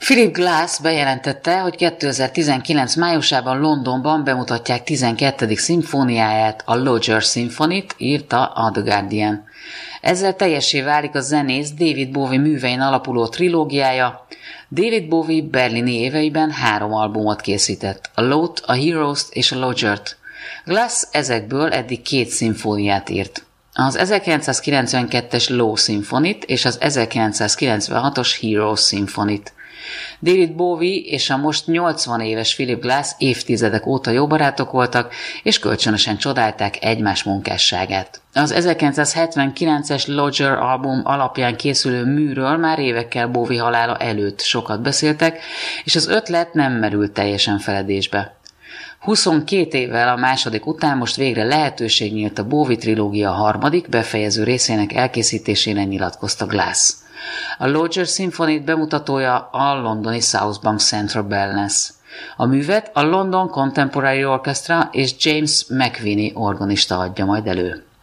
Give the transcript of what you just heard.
Philip Glass bejelentette, hogy 2019 májusában Londonban bemutatják 12. szimfóniáját, a Lodger Symphony-t, írta a The Guardian. Ezzel teljessé válik a zenész David Bowie művein alapuló trilógiája. David Bowie berlini éveiben 3 albumot készített, a Low-t, a Heroes-t és a Lodgert. Glass ezekből eddig 2 szimfóniát írt. Az 1992-es Low Symphony-t és az 1996-os Heroes Symphony-t. David Bowie és a most 80 éves Philip Glass évtizedek óta jó barátok voltak, és kölcsönösen csodálták egymás munkásságát. Az 1979-es Lodger album alapján készülő műről már évekkel Bowie halála előtt sokat beszéltek, és az ötlet nem merült teljesen feledésbe. 22 évvel a második után most végre lehetőség nyílt a Bowie trilógia harmadik befejező részének elkészítésére, nyilatkozta Glass. A Lodger Symphony bemutatója a londoni South Bank Central Bell lesz. A művet a London Contemporary Orchestra és James McVinney organista adja majd elő.